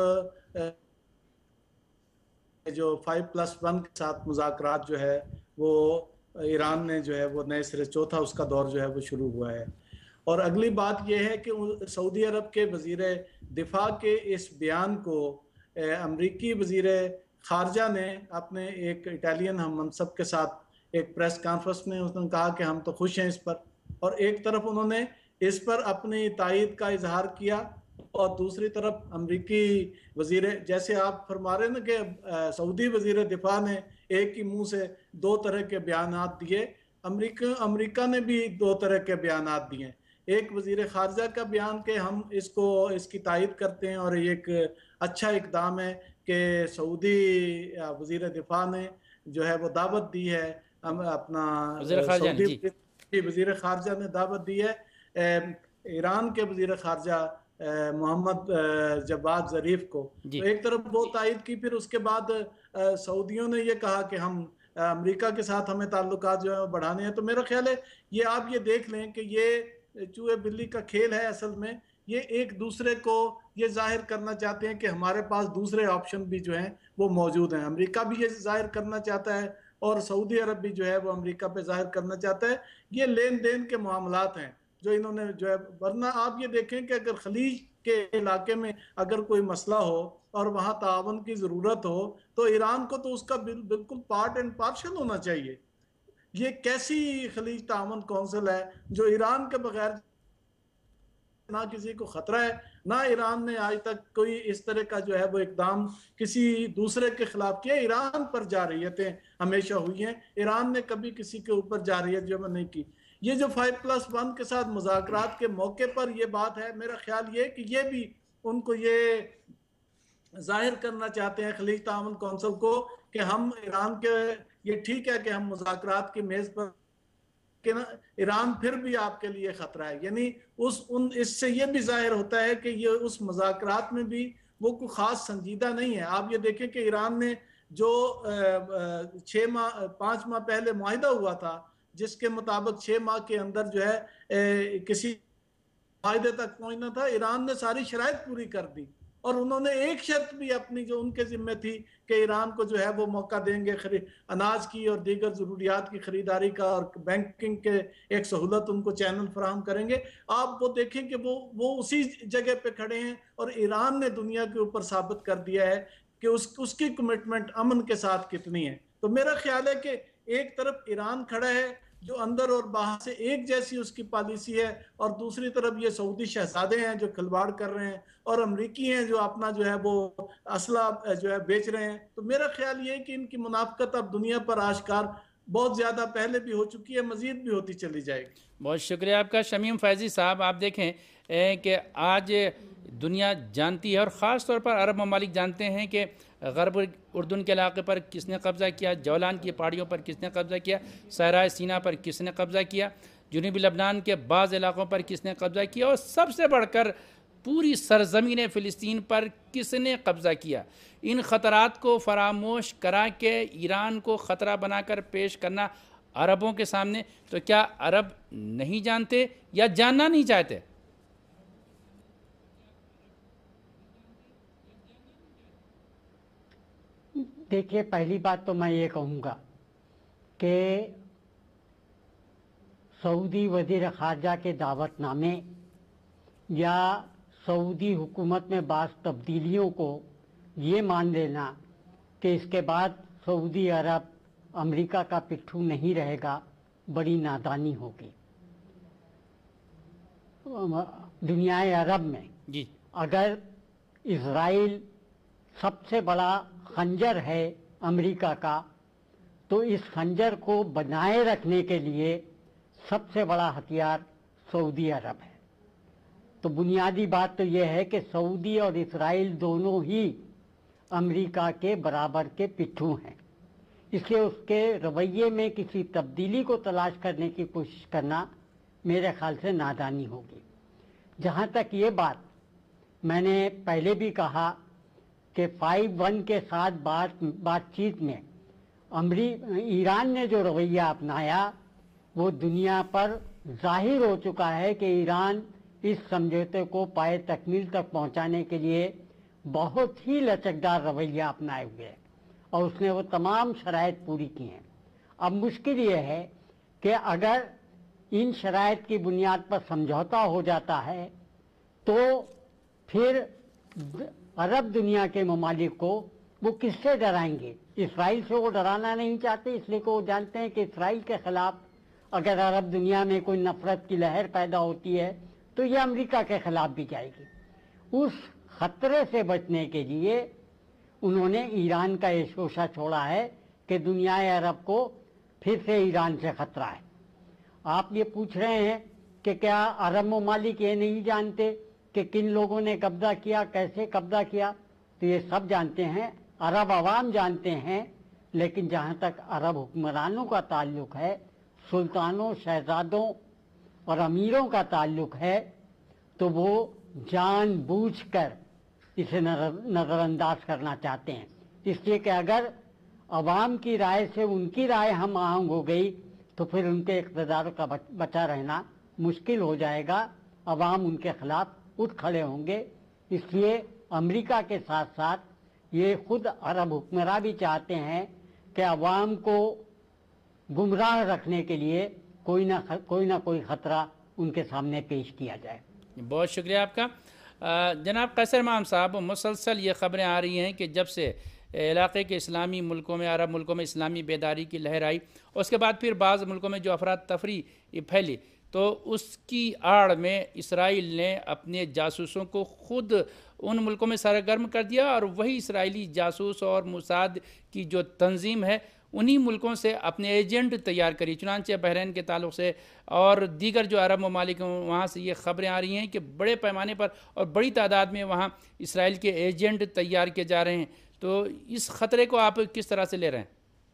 [SPEAKER 3] جو فائیو پلس ون کے ساتھ مذاکرات جو ہے وہ ایران نے جو ہے وہ نئے سرے چوتھا اس کا دور جو ہے وہ شروع ہوا ہے۔ اور اگلی بات یہ ہے کہ سعودی عرب کے وزیر دفاع کے اس بیان کو امریکی وزیر خارجہ نے اپنے ایک اٹالین ہم منصب کے ساتھ ایک پریس کانفرنس میں اس نے کہا کہ ہم تو خوش ہیں اس پر، اور ایک طرف انہوں نے اس پر اپنی تائید کا اظہار کیا، اور دوسری طرف امریکی وزیر، جیسے آپ فرما رہے ہیں نا کہ سعودی وزیر دفاع نے ایک ہی منہ سے دو طرح کے بیانات دیے، امریکہ امریکہ نے بھی دو طرح کے بیانات دیے۔ ایک وزیر خارجہ کا بیان کہ ہم اس کو اس کی تائید کرتے ہیں اور یہ ایک اچھا اقدام ہے کہ سعودی وزیر دفاع نے جو ہے وہ دعوت دی ہے اپنا
[SPEAKER 1] وزیر خارجہ نے، جی
[SPEAKER 3] وزیر خارجہ نے دعوت دی ہے ایران کے وزیر خارجہ محمد جواد ظریف کو، تو ایک طرف وہ تائید کی، پھر اس کے بعد سعودیوں نے یہ کہا کہ ہم امریکہ کے ساتھ ہمیں تعلقات جو ہیں بڑھانے ہیں۔ تو میرا خیال ہے یہ آپ یہ دیکھ لیں کہ یہ چوہے بلی کا کھیل ہے اصل میں، یہ ایک دوسرے کو یہ ظاہر کرنا چاہتے ہیں کہ ہمارے پاس دوسرے آپشن بھی جو ہیں وہ موجود ہیں۔ امریکہ بھی یہ ظاہر کرنا چاہتا ہے اور سعودی عرب بھی جو ہے وہ امریکہ پہ ظاہر کرنا چاہتا ہے۔ یہ لین دین کے معاملات ہیں جو انہوں نے جو ہے، ورنہ آپ یہ دیکھیں کہ اگر خلیج کے علاقے میں اگر کوئی مسئلہ ہو اور وہاں تعاون کی ضرورت ہو تو ایران کو تو اس کا بالکل پارٹ اینڈ پارشل ہونا چاہیے۔ یہ کیسی خلیج تعاون کونسل ہے جو ایران کے بغیر، نہ کسی کو خطرہ ہے، نہ ایران نے آج تک کوئی اس طرح کا جو ہے وہ اقدام کسی دوسرے کے خلاف کیا۔ ایران پر جارحیتیں ہمیشہ ہوئی ہیں، ایران نے کبھی کسی کے اوپر جارحیت جو نہیں کی۔ یہ جو فائیو پلس ون کے ساتھ مذاکرات کے موقع پر یہ بات ہے، میرا خیال یہ کہ یہ بھی ان کو یہ ظاہر کرنا چاہتے ہیں خلیج تعاون کونسل کو کہ ہم ایران کے، یہ ٹھیک ہے کہ ہم مذاکرات کی میز پر، کہ ایران پھر بھی آپ کے لیے خطرہ ہے۔ یعنی اس ان اس سے یہ بھی ظاہر ہوتا ہے کہ یہ اس مذاکرات میں بھی وہ کوئی خاص سنجیدہ نہیں ہے۔ آپ یہ دیکھیں کہ ایران نے جو چھ ماہ پانچ ماہ پہلے معاہدہ ہوا تھا جس کے مطابق چھ ماہ کے اندر جو ہے کسی معاہدے تک پہنچنا تھا، ایران نے ساری شرائط پوری کر دی، اور انہوں نے ایک شرط بھی اپنی جو ان کے ذمہ تھی کہ ایران کو جو ہے وہ موقع دیں گے اناج کی اور دیگر ضروریات کی خریداری کا، اور بینکنگ کے ایک سہولت ان کو چینل فراہم کریں گے۔ آپ وہ دیکھیں کہ وہ وہ اسی جگہ پہ کھڑے ہیں، اور ایران نے دنیا کے اوپر ثابت کر دیا ہے کہ اس اس کی کمٹمنٹ امن کے ساتھ کتنی ہے۔ تو میرا خیال ہے کہ ایک طرف ایران کھڑا ہے جو اندر اور باہر سے ایک جیسی اس کی پالیسی ہے، اور دوسری طرف یہ سعودی شہزادے ہیں جو کھلواڑ کر رہے ہیں، اور امریکی ہیں جو اپنا جو ہے وہ اسلحہ جو ہے بیچ رہے ہیں۔ تو میرا خیال یہ ہے کہ ان کی منافقت اب دنیا پر آشکار بہت زیادہ پہلے بھی ہو چکی ہے، مزید بھی ہوتی چلی جائے گی۔
[SPEAKER 1] بہت شکریہ آپ کا شمیم فیضی صاحب۔ آپ دیکھیں کہ آج دنیا جانتی ہے، اور خاص طور پر عرب ممالک جانتے ہیں کہ غرب اردن کے علاقے پر کس نے قبضہ کیا، جولان کی پہاڑیوں پر کس نے قبضہ کیا، صحرائے سینا پر کس نے قبضہ کیا، جنوبی لبنان کے بعض علاقوں پر کس نے قبضہ کیا، اور سب سے بڑھ کر پوری سرزمین فلسطین پر کس نے قبضہ کیا۔ ان خطرات کو فراموش کرا کے ایران کو خطرہ بنا کر پیش کرنا عربوں کے سامنے، تو کیا عرب نہیں جانتے یا جاننا نہیں چاہتے؟
[SPEAKER 4] دیکھیے، پہلی بات تو میں یہ کہوں گا کہ سعودی وزیر خارجہ کے دعوت نامے یا سعودی حکومت میں بعض تبدیلیوں کو یہ مان لینا کہ اس کے بعد سعودی عرب امریکہ کا پٹھو نہیں رہے گا، بڑی نادانی ہوگی۔ دنیا عرب میں
[SPEAKER 1] جی
[SPEAKER 4] اگر اسرائیل سب سے بڑا خنجر ہے امریکہ کا، تو اس خنجر کو بنائے رکھنے کے لیے سب سے بڑا ہتھیار سعودی عرب ہے۔ تو بنیادی بات تو یہ ہے کہ سعودی اور اسرائیل دونوں ہی امریکہ کے برابر کے پٹھو ہیں، اس لیے اس کے رویے میں کسی تبدیلی کو تلاش کرنے کی کوشش کرنا میرے خیال سے نادانی ہوگی۔ جہاں تک یہ بات میں نے پہلے بھی کہا کہ فائیو ون کے ساتھ بات بات چیت میں ایران نے جو رویہ اپنایا وہ دنیا پر ظاہر ہو چکا ہے کہ ایران اس سمجھوتے کو پائے تکمیل تک پہنچانے کے لیے بہت ہی لچکدار رویہ اپنائے ہوئے ہے، اور اس نے وہ تمام شرائط پوری کی ہیں۔ اب مشکل یہ ہے کہ اگر ان شرائط کی بنیاد پر سمجھوتا ہو جاتا ہے تو پھر عرب دنیا کے ممالک کو وہ کس سے ڈرائیں گے؟ اسرائیل سے وہ ڈرانا نہیں چاہتے، اس لیے کہ وہ جانتے ہیں کہ اسرائیل کے خلاف اگر عرب دنیا میں کوئی نفرت کی لہر پیدا ہوتی ہے تو یہ امریکہ کے خلاف بھی جائے گی۔ اس خطرے سے بچنے کے لیے انہوں نے ایران کا یہ شوشہ چھوڑا ہے کہ دنیا عرب کو پھر سے ایران سے خطرہ ہے۔ آپ یہ پوچھ رہے ہیں کہ کیا عرب ممالک یہ نہیں جانتے کہ کن لوگوں نے قبضہ کیا، کیسے قبضہ کیا؟ تو یہ سب جانتے ہیں، عرب عوام جانتے ہیں، لیکن جہاں تک عرب حکمرانوں کا تعلق ہے، सुल्तानों, शहजादों और अमीरों का ताल्लुक है तो वो जानबूझकर इसे नज़रअंदाज करना चाहते हैं, इसलिए कि अगर अवाम की राय से उनकी राय हम आहंग हो गई तो फिर उनके इक़्तिदार का बचा रहना मुश्किल हो जाएगा, अवाम उनके खिलाफ उठ खड़े होंगे। इसलिए अमेरिका के साथ साथ ये खुद अरब हुक्मरान भी चाहते हैं कि अवाम को गुमराह रखने के लिए कोई ना कोई ना कोई ख़तरा उनके सामने पेश किया जाए।
[SPEAKER 1] बहुत शुक्रिया आपका। जनाब कैसर इमाम साहब, मुसलसल ये ख़बरें आ रही हैं कि जब से इलाक़े के इस्लामी मुल्कों में, अरब मुल्कों में इस्लामी बेदारी की लहर आई, उसके बाद फिर बाज़ मुल्कों में जो अफराद तफरी फैली, तो उसकी आड़ में इसराइल ने अपने जासूसों को खुद उन मुल्कों में सरगर्म कर दिया और वही इसराइली जासूस और मुसाद की जो तंजीम है उन्हीं मुल्कों से अपने एजेंट तैयार करी। चुनांचे बहरीन के ताल्लुक़ से और दीगर जो अरब ममालिक वहाँ से ये ख़बरें आ रही हैं कि बड़े पैमाने पर और बड़ी तादाद में वहाँ इसराइल के एजेंट तैयार किए जा रहे हैं। तो इस ख़तरे को आप किस तरह से ले रहे हैं?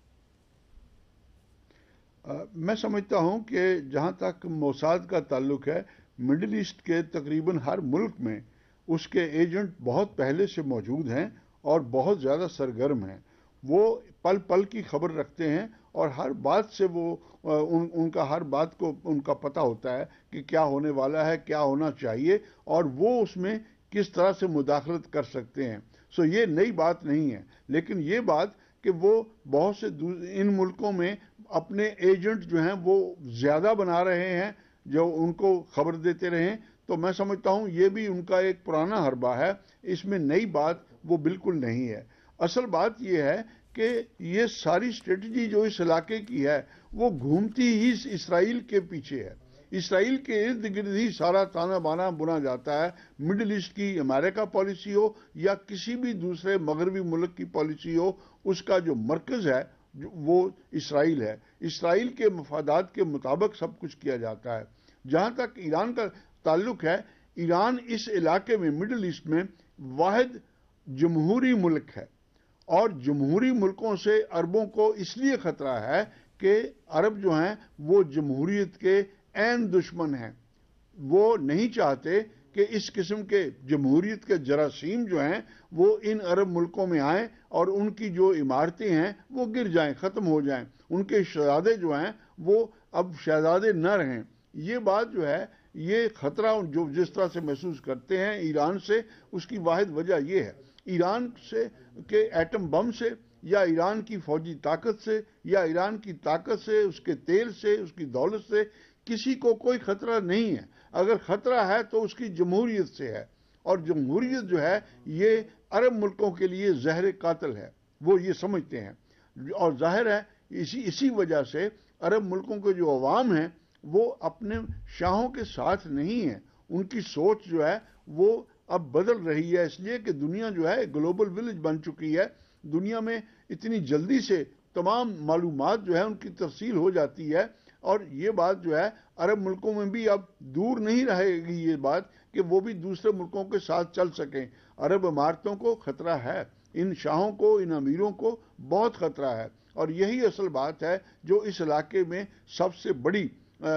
[SPEAKER 5] आ, मैं समझता हूँ कि जहाँ तक मोसाद का ताल्लुक है, मिडिल ईस्ट के तकरीबन हर मुल्क में उसके एजेंट बहुत पहले से मौजूद हैं और बहुत ज़्यादा सरगर्म हैं। वो पल पल की खबर रखते हैं और हर बात से वो उन, उनका हर बात को उनका पता होता है कि क्या होने वाला है, क्या होना चाहिए और वो उसमें किस तरह से मुदाखलत कर सकते हैं। सो ये नई बात नहीं है, लेकिन ये बात कि वो बहुत से इन मुल्कों में अपने एजेंट जो हैं वो ज़्यादा बना रहे हैं जो उनको खबर देते रहें, तो मैं समझता हूँ ये भी उनका एक पुराना हरबा है, इसमें नई बात वो बिल्कुल नहीं है। असल बात ये है कि ये सारी स्ट्रेटजी जो इस इलाके की है वो घूमती ही इसराइल के पीछे है। इसराइल के इर्द गिर्द ही सारा ताना बाना बुना जाता है। मिडिल ईस्ट की अमेरिका पॉलिसी हो या किसी भी दूसरे मगरबी मुल्क की पॉलिसी हो, उसका जो मरकज़ है वो इसराइल है। इसराइल के मफादात के मुताबिक सब कुछ किया जाता है। जहाँ तक ईरान का ताल्लुक है, ईरान इस इलाके में मिडिल ईस्ट में वाहिद जमहूरी मुल्क है और जमहूरी मुल्कों से अरबों को इसलिए ख़तरा है कि अरब जो हैं वो जमहूरियत के ऐन दुश्मन हैं। वो नहीं चाहते कि इस किस्म के जमहूरियत के जरासीम जो हैं वो इन अरब मुल्कों में आएँ और उनकी जो इमारतें हैं वो गिर जाएं, ख़त्म हो जाएं, उनके शहजादे जो हैं वो अब शहजादे न रहें। ये बात जो है, ये ख़तरा जो जिस तरह से महसूस करते हैं ईरान से, उसकी वाहिद वजह ये है, ईरान से के एटम बम से या ईरान की फौजी ताकत से या ईरान की ताकत से, उसके तेल से, उसकी दौलत से किसी को कोई ख़तरा नहीं है। अगर ख़तरा है तो उसकी जमहूरियत से है, और जमहूरियत जो है ये अरब मुल्कों के लिए ज़हर कातिल है, वो ये समझते हैं। और जाहिर है इसी इसी वजह से अरब मुल्कों के जो अवाम हैं वो अपने शाहों के साथ नहीं है। उनकी सोच जो है वो अब बदल रही है, इसलिए कि दुनिया जो है ग्लोबल विलेज बन चुकी है। दुनिया में इतनी जल्दी से तमाम मालूमात जो है उनकी तफसील हो जाती है, और ये बात जो है अरब मुल्कों में भी अब दूर नहीं रहेगी ये बात कि वो भी दूसरे मुल्कों के साथ चल सकें। अरब इमारतों को ख़तरा है, इन शाहों को, इन अमीरों को बहुत ख़तरा है, और यही असल बात है जो इस इलाके में सबसे बड़ी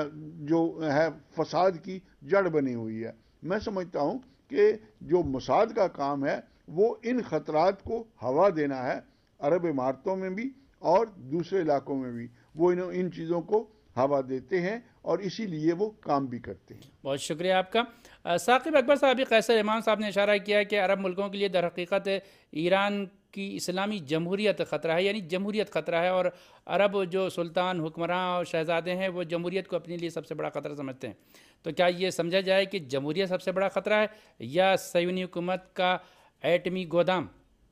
[SPEAKER 5] जो है फसाद की जड़ बनी हुई है। मैं समझता हूँ कि जो मोसाद का काम है वो इन ख़तरात को हवा देना है, अरब इमारतों में भी और दूसरे इलाकों में भी वो इन इन चीज़ों को हवा देते हैं और इसीलिए वो काम भी करते हैं।
[SPEAKER 1] बहुत शुक्रिया आपका। साकिब अकबर साहब, कैसर इमाम साहब ने इशारा किया कि अरब मुल्कों के लिए दर हकीकत ईरान की इस्लामी जमहूरियत ख़तरा है, यानी जमहूरियत ख़तरा है, और अरब जो सुल्तान, हुक्मरान और शहजादे हैं वो जमहूरियत को अपने लिए सबसे बड़ा ख़तरा समझते हैं। तो क्या ये समझा जाए कि जमहूरियत सबसे बड़ा ख़तरा है या सयूनी हुकूमत का एटमी गोदाम?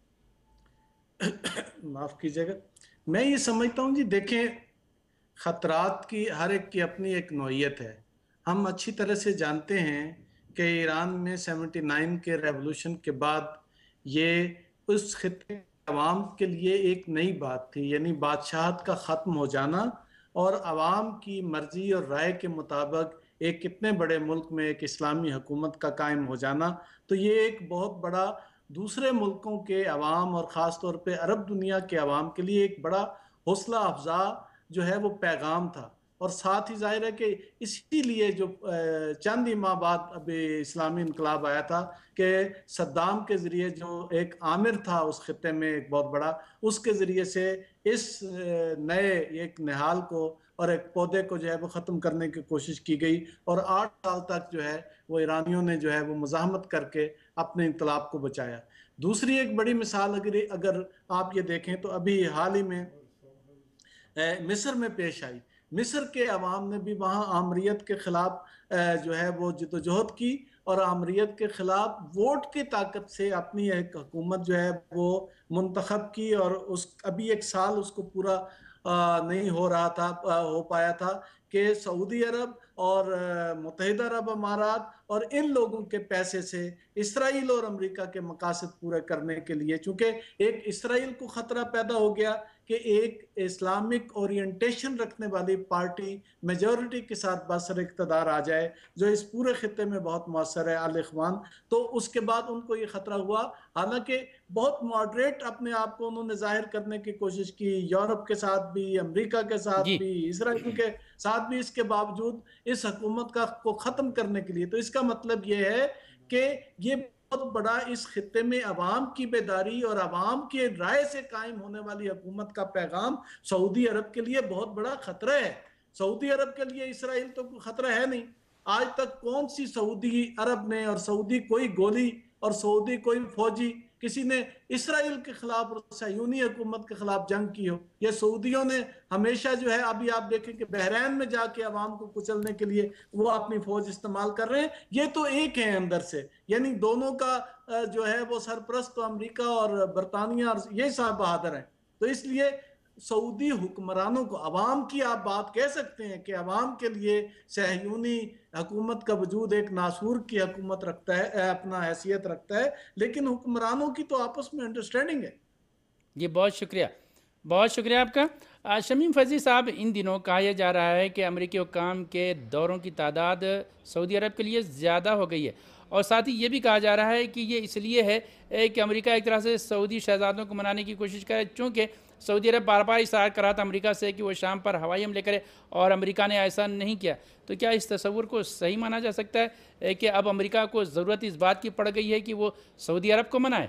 [SPEAKER 3] माफ़ कीजिएगा, मैं ये समझता हूँ जी, देखें ख़तरात की हर एक की अपनी एक नौइयत है। हम अच्छी तरह से जानते हैं कि ईरान में सेवेंटी नाइन के रेवोल्यूशन के बाद ये उस खित्ते अवाम के लिए एक नई बात थी, यानी बादशाहत का ख़त्म हो जाना और अवाम की मर्ज़ी और राय के मुताबिक एक कितने बड़े मुल्क में एक इस्लामी हुकूमत का कायम हो जाना। तो ये एक बहुत बड़ा दूसरे मुल्कों के अवाम और ख़ास तौर पे अरब दुनिया के अवाम के लिए एक बड़ा हौसला अफजा जो है वो पैगाम था। اور ساتھ ہی ظاہر ہے کہ اسی لیے جو چند ہی ماہ بعد ابھی اسلامی انقلاب آیا تھا کہ صدام کے ذریعے جو ایک عامر تھا اس خطے میں ایک بہت بڑا، اس کے ذریعے سے اس نئے ایک نہال کو اور ایک پودے کو جو ہے وہ ختم کرنے کی کوشش کی گئی، اور آٹھ سال تک جو ہے وہ ایرانیوں نے جو ہے وہ مزاحمت کر کے اپنے انقلاب کو بچایا۔ دوسری ایک بڑی مثال اگر اگر آپ یہ دیکھیں تو ابھی حال ہی میں مصر میں پیش آئی۔ مصر کے عوام نے بھی وہاں آمریت کے خلاف جو ہے وہ جدوجہد کی، اور آمریت کے خلاف ووٹ کی طاقت سے اپنی ایک حکومت جو ہے وہ منتخب کی، اور اس ابھی ایک سال اس کو پورا نہیں ہو رہا تھا ہو پایا تھا کہ سعودی عرب اور متحدہ عرب امارات اور ان لوگوں کے پیسے سے اسرائیل اور امریکہ کے مقاصد پورے کرنے کے لیے، چونکہ ایک اسرائیل کو خطرہ پیدا ہو گیا کہ ایک اسلامک اورینٹیشن رکھنے والی پارٹی میجورٹی کے ساتھ بسر اقتدار آ جائے جو اس پورے خطے میں بہت مؤثر ہے، آل اخوان، تو اس کے بعد ان کو یہ خطرہ ہوا۔ حالانکہ بہت ماڈریٹ اپنے آپ کو انہوں نے ظاہر کرنے کی کوشش کی، یورپ کے ساتھ بھی، امریکہ کے ساتھ
[SPEAKER 1] جی
[SPEAKER 3] بھی، اسرائیل کے ساتھ بھی، اس کے باوجود اس حکومت کا کو ختم کرنے کے لیے۔ تو اس کا مطلب یہ ہے کہ یہ بہت بڑا اس خطے میں عوام کی بیداری اور عوام کی رائے سے قائم ہونے والی حکومت کا پیغام سعودی عرب کے لیے بہت بڑا خطرہ ہے۔ سعودی عرب کے لیے اسرائیل تو خطرہ ہے نہیں، آج تک کون سی سعودی عرب نے اور سعودی کوئی گولی اور سعودی کوئی فوجی کسی نے اسرائیل کے خلاف اور صہیونی حکومت کے خلاف جنگ کی ہو؟ یہ سعودیوں نے ہمیشہ جو ہے، ابھی آپ دیکھیں کہ بحرین میں جا کے عوام کو کچلنے کے لیے وہ اپنی فوج استعمال کر رہے ہیں۔ یہ تو ایک ہے اندر سے، یعنی دونوں کا جو ہے وہ سرپرست تو امریکہ اور برطانیہ اور یہ صاحب بہادر ہیں۔ تو اس لیے سعودی حکمرانوں کو، عوام کی آپ بات کہہ سکتے ہیں کہ عوام کے لیے صہیونی حکومت کا وجود ایک ناسور کی حکومت رکھتا ہے، اپنا حیثیت رکھتا ہے، لیکن حکمرانوں کی تو آپس میں انڈرسٹینڈنگ ہے۔
[SPEAKER 1] جی بہت شکریہ، بہت شکریہ آپ کا۔ شمیم فیضی صاحب، ان دنوں کہا جا رہا ہے کہ امریکی حکام کے دوروں کی تعداد سعودی عرب کے لیے زیادہ ہو گئی ہے، اور ساتھ ہی یہ بھی کہا جا رہا ہے کہ یہ اس لیے ہے کہ امریکہ ایک طرح سے سعودی شہزادوں کو منانے کی کوشش کرے، چونکہ سعودی عرب بار بار اصرار کر رہا تھا امریکہ سے کہ وہ شام پر ہوائی حملے کرے، اور امریکہ نے ایسا نہیں کیا۔ تو کیا اس تصور کو صحیح مانا جا سکتا ہے کہ اب امریکہ کو ضرورت اس بات کی پڑ گئی ہے کہ وہ سعودی عرب کو منائے؟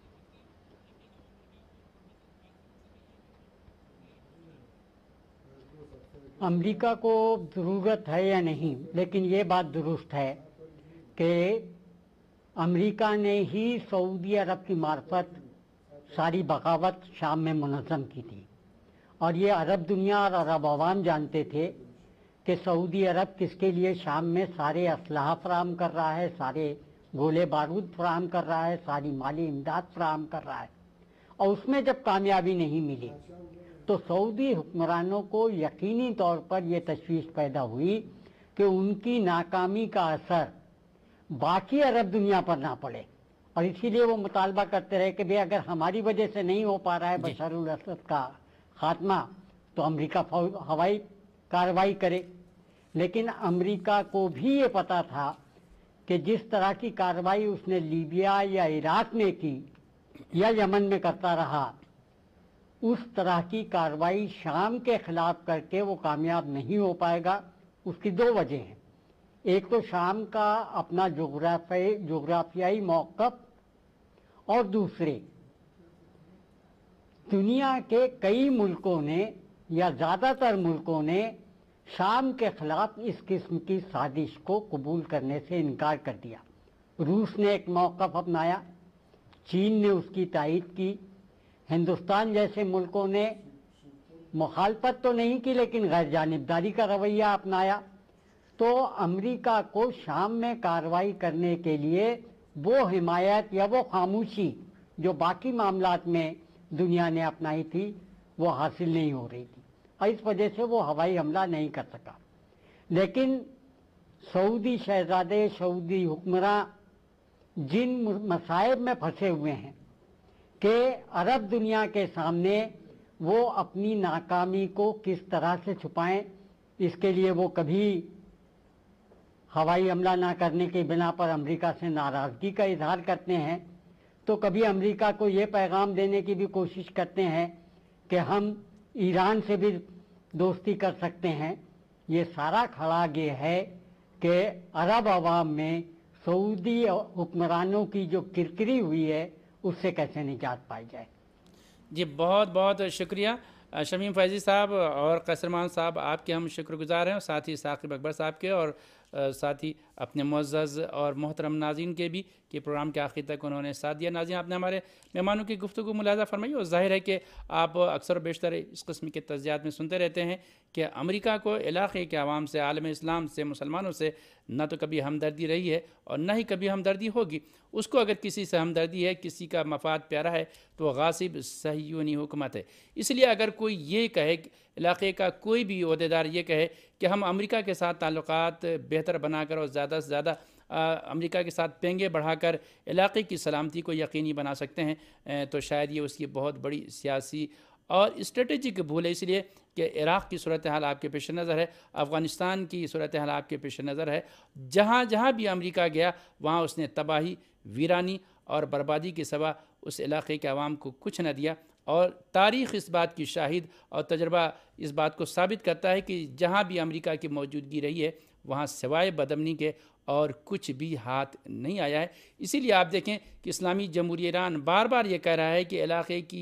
[SPEAKER 4] امریکہ کو ضرورت ہے یا نہیں، لیکن یہ بات درست ہے کہ امریکہ نے ہی سعودی عرب کی معرفت ساری بغاوت شام میں منظم کی تھی، اور یہ عرب دنیا اور عرب عوام جانتے تھے کہ سعودی عرب کس کے لیے شام میں سارے اسلحہ فراہم کر رہا ہے، سارے گولے بارود فراہم کر رہا ہے، ساری مالی امداد فراہم کر رہا ہے، اور اس میں جب کامیابی نہیں ملی تو سعودی حکمرانوں کو یقینی طور پر یہ تشویش پیدا ہوئی کہ ان کی ناکامی کا اثر باقی عرب دنیا پر نہ پڑے، اور اسی لیے وہ مطالبہ کرتے رہے کہ بھئی اگر ہماری وجہ سے نہیں ہو پا رہا ہے بشار الاسد کا خاتمہ تو امریکہ ہوائی کارروائی کرے۔ لیکن امریکہ کو بھی یہ پتا تھا کہ جس طرح کی کارروائی اس نے لیبیا یا عراق میں کی یا یمن میں کرتا رہا، اس طرح کی کارروائی شام کے خلاف کر کے وہ کامیاب نہیں ہو پائے گا۔ اس کی دو وجہ ہیں، ایک تو شام کا اپنا جغرافیائی جغرافیائی موقف، اور دوسرے دنیا کے کئی ملکوں نے یا زیادہ تر ملکوں نے شام کے خلاف اس قسم کی سازش کو قبول کرنے سے انکار کر دیا۔ روس نے ایک موقف اپنایا، چین نے اس کی تائید کی، ہندوستان جیسے ملکوں نے مخالفت تو نہیں کی لیکن غیر جانبداری کا رویہ اپنایا۔ تو امریکہ کو شام میں کارروائی کرنے کے لیے وہ حمایت یا وہ خاموشی جو باقی معاملات میں دنیا نے اپنائی تھی وہ حاصل نہیں ہو رہی تھی، اور اس وجہ سے وہ ہوائی حملہ نہیں کر سکا۔ لیکن سعودی شہزادے، سعودی حکمراں جن مصائب میں پھنسے ہوئے ہیں کہ عرب دنیا کے سامنے وہ اپنی ناکامی کو کس طرح سے چھپائیں، اس کے لیے وہ کبھی ہوائی حملہ نہ کرنے کی بنا پر امریکہ سے ناراضگی کا اظہار کرتے ہیں، تو کبھی امریکہ کو یہ پیغام دینے کی بھی کوشش کرتے ہیں کہ ہم ایران سے بھی دوستی کر سکتے ہیں، یہ سارا کھڑا یہ ہے کہ عرب عوام میں سعودی حکمرانوں کی جو کرکری ہوئی ہے اس سے کیسے نجات پائی جائے۔
[SPEAKER 1] جی بہت بہت شکریہ شمیم فیضی صاحب اور قیصرمان صاحب، آپ کے ہم شکر گزار ہیں، اور ساتھ ہی ثاقب اکبر صاحب کے، اور ساتھ ہی اپنے معزز اور محترم ناظرین کے بھی کہ پروگرام کے آخر تک انہوں نے ساتھ دیا۔ ناظرین، آپ نے ہمارے مہمانوں کی گفتگو ملاحظہ فرمائی، اور ظاہر ہے کہ آپ اکثر و بیشتر اس قسم کے تجزیات میں سنتے رہتے ہیں کہ امریکہ کو علاقے کے عوام سے، عالم اسلام سے، مسلمانوں سے نہ تو کبھی ہمدردی رہی ہے اور نہ ہی کبھی ہمدردی ہوگی۔ اس کو اگر کسی سے ہمدردی ہے، کسی کا مفاد پیارا ہے، تو وہ غاصب صہیونی حکومت ہے۔ اس لیے اگر کوئی یہ کہے، علاقے کا کوئی بھی عہدیدار یہ کہے کہ ہم امریکہ کے ساتھ تعلقات بہتر بنا کر اور زیادہ سے زیادہ امریکہ کے ساتھ پینگے بڑھا کر علاقے کی سلامتی کو یقینی بنا سکتے ہیں، تو شاید یہ اس کی بہت بڑی سیاسی اور اسٹریٹجک بھول ہے، اس لیے کہ عراق کی صورتحال آپ کے پیش نظر ہے، افغانستان کی صورتحال آپ کے پیش نظر ہے، جہاں جہاں بھی امریکہ گیا وہاں اس نے تباہی، ویرانی اور بربادی کے سوا اس علاقے کے عوام کو کچھ نہ دیا، اور تاریخ اس بات کی شاہد اور تجربہ اس بات کو ثابت کرتا ہے کہ جہاں بھی امریکہ کی موجودگی رہی ہے وہاں سوائے بدامنی کے اور کچھ بھی ہاتھ نہیں آیا ہے۔ اسی لیے آپ دیکھیں کہ اسلامی جمہوریہ ایران بار بار یہ کہہ رہا ہے کہ علاقے کی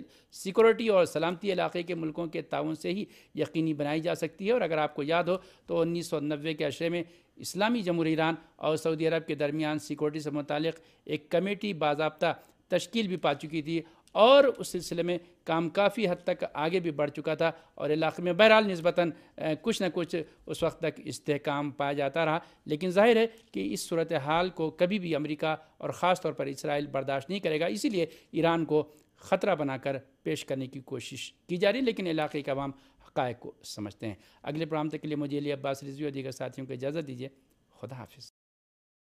[SPEAKER 1] سیکورٹی اور سلامتی علاقے کے ملکوں کے تعاون سے ہی یقینی بنائی جا سکتی ہے، اور اگر آپ کو یاد ہو تو انیس سو نوے کے عشرے میں اسلامی جمہوریہ ایران اور سعودی عرب کے درمیان سیکورٹی سے متعلق ایک کمیٹی باضابطہ تشکیل بھی پا چکی تھی، اور اس سلسلے میں کام کافی حد تک آگے بھی بڑھ چکا تھا، اور علاقے میں بہرحال نسبتاً کچھ نہ کچھ اس وقت تک استحکام پایا جاتا رہا، لیکن ظاہر ہے کہ اس صورتحال کو کبھی بھی امریکہ اور خاص طور پر اسرائیل برداشت نہیں کرے گا، اسی لیے ایران کو خطرہ بنا کر پیش کرنے کی کوشش کی جا رہی ہے، لیکن علاقے کے عوام حقائق کو سمجھتے ہیں۔ اگلے پروگرام تک کے لیے مجھے علی عباس رضوی اور دیگر ساتھیوں کو اجازت دیجیے۔ خدا حافظ۔